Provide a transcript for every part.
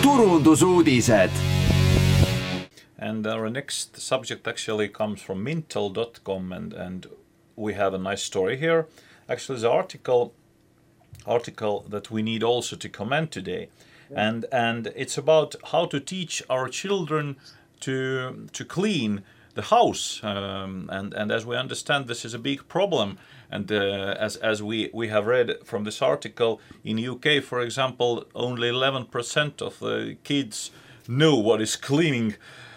turundusuudised. And our next subject actually comes from Mintel.com, and we have a nice story here. Actually, the article that we need also to comment today, and it's about how to teach our children to clean the house, and as we understand, this is a big problem. And as we have read from this article, in UK, for example, only 11% of the kids know what is cleaning.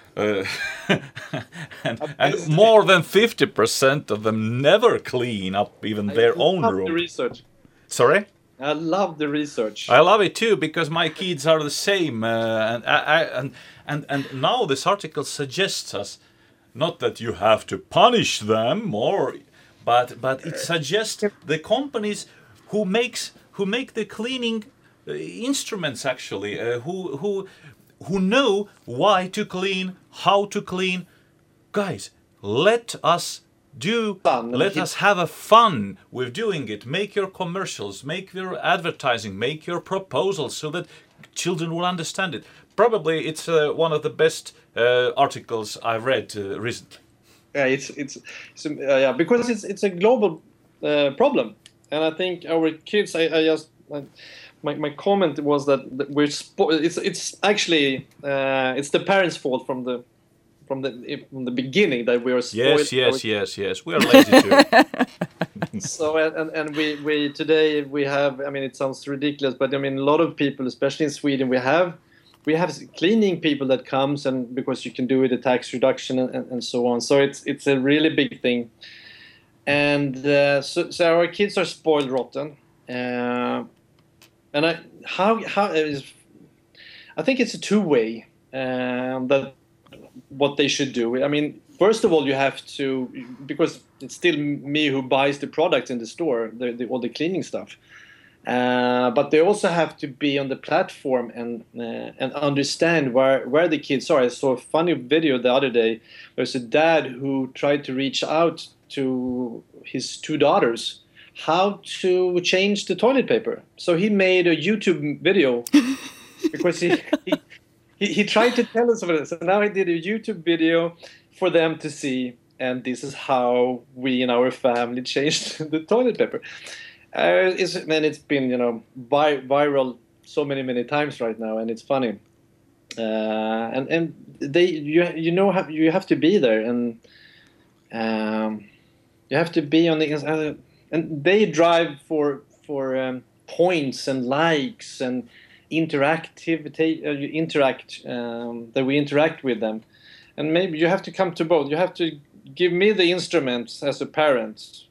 And more than 50% of them never clean up even their own room. The research. Sorry? I love the research. I love it too, because my kids are the same. And now this article suggests us not that you have to punish them, but it suggests the companies who make the cleaning instruments actually, who know why to clean, how to clean. Guys, let us have a fun with doing it. Make your commercials, make your advertising, make your proposals so that children will understand it. Probably it's one of the best articles I've read recently. Yeah, it's because it's a global problem, and I think our kids. My comment was that it's actually it's the parents' fault from the beginning that we are spoiled. Yes. We are lazy too. So and we today we have. I mean, it sounds ridiculous, but I mean, a lot of people, especially in Sweden, we have cleaning people that comes, and because you can do it a tax reduction and so on. So it's a really big thing, and so our kids are spoiled rotten. And I think it's a two-way that what they should do. I mean, first of all, you have to, because it's still me who buys the products in the store, all the cleaning stuff. But they also have to be on the platform and understand where the kids are. I saw a funny video the other day. There's a dad who tried to reach out to his two daughters how to change the toilet paper. So he made a YouTube video because he tried to tell us about it. So now he did a YouTube video for them to see, and this is how we in our family changed the toilet paper. It's been viral so many times right now, and it's funny. And you have to be there, and you have to be on the and they drive for points and likes and that we interact with them. And maybe you have to come to both. You have to give me the instruments as a parent.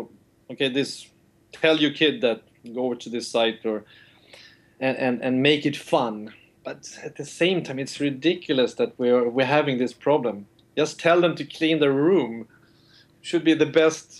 Tell your kid that go over to this site and make it fun. But at the same time, it's ridiculous that we're having this problem. Just tell them to clean their room. Should be the best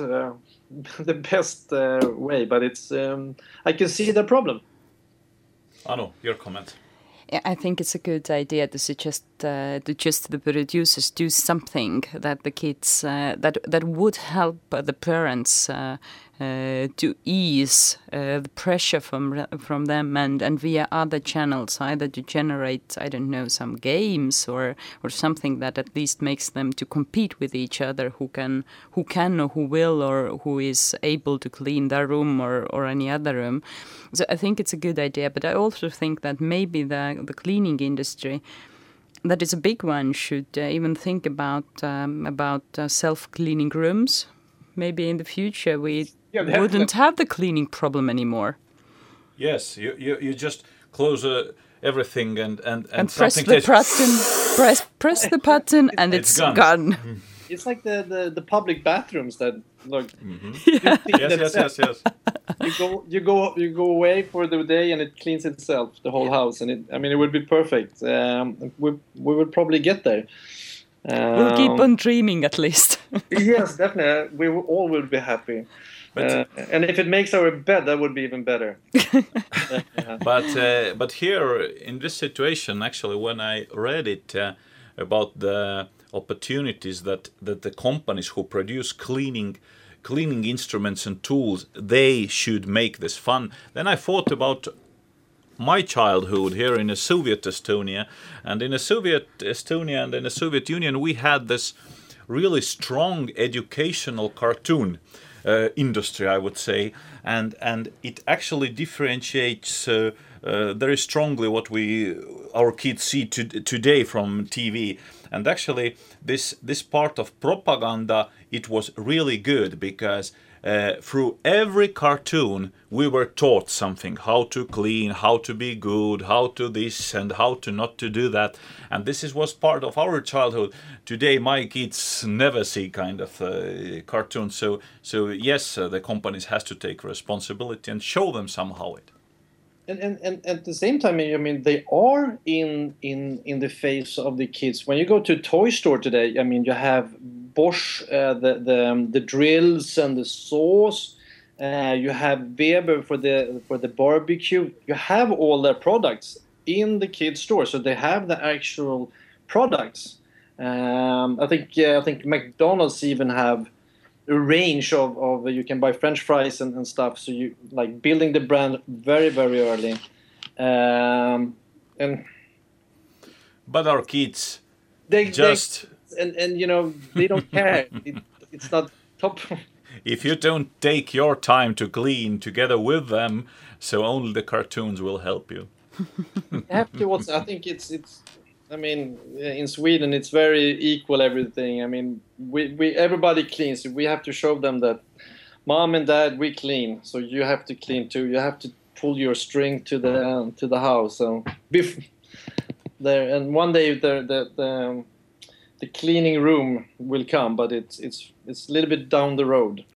way, but it's I can see the problem. Anu, your comment. Yeah, I think it's a good idea to suggest the producers do something that the kids that would help the parents to ease the pressure from them and via other channels, either to generate, I don't know, some games or something that at least makes them to compete with each other, who can or who will or who is able to clean their room or any other room. So I think it's a good idea, but I also think that maybe the cleaning industry, that is a big one, should even think about self-cleaning rooms. Maybe in the future we wouldn't have the cleaning problem anymore. Yes, you just close everything and press the button, press the button, and it's gone. It's like the public bathrooms that look. Mm-hmm. Yes. You go away for the day and it cleans itself, the whole house, and it would be perfect. We would probably get there. We'll keep on dreaming, at least. Yes, definitely. We all will be happy. And if it makes our bed, that would be even better. But here in this situation, actually, when I read it about the opportunities that the companies who produce cleaning instruments and tools, they should make this fun. Then I thought about my childhood here in the Soviet Estonia. And in the Soviet Estonia and in the Soviet Union, we had this really strong educational cartoon industry, I would say, and it actually differentiates very strongly what our kids see today from TV. And actually, this part of propaganda, it was really good because through every cartoon we were taught something: how to clean, how to be good, how to this and how to not to do that. And was part of our childhood. Today my kids never see kind of cartoons. So yes, the companies has to take responsibility and show them somehow it. And at the same time, I mean, they are in the face of the kids. When you go to a toy store today, I mean, you have Bosch, the drills and the saws. You have Weber for the barbecue. You have all their products in the kids' store, so they have the actual products. I think McDonald's even have a range of you can buy French fries and stuff. So you like building the brand very, very early. But our kids they you know, they don't care. It's not top. If you don't take your time to clean together with them, so only the cartoons will help you. You have to. I think it's. I mean, in Sweden, it's very equal. Everything. I mean, we everybody cleans. We have to show them that, mom and dad, we clean. So you have to clean too. You have to pull your string to the house. So there, and one day the cleaning room will come, but it's a little bit down the road.